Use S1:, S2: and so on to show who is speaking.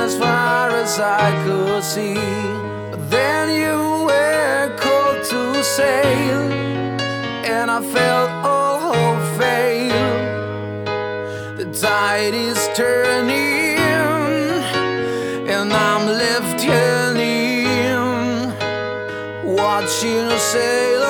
S1: as far as I could see. But then you were called to sail, and I felt all hope fail. The tide is turning, and I'm left here leaning, watching you sail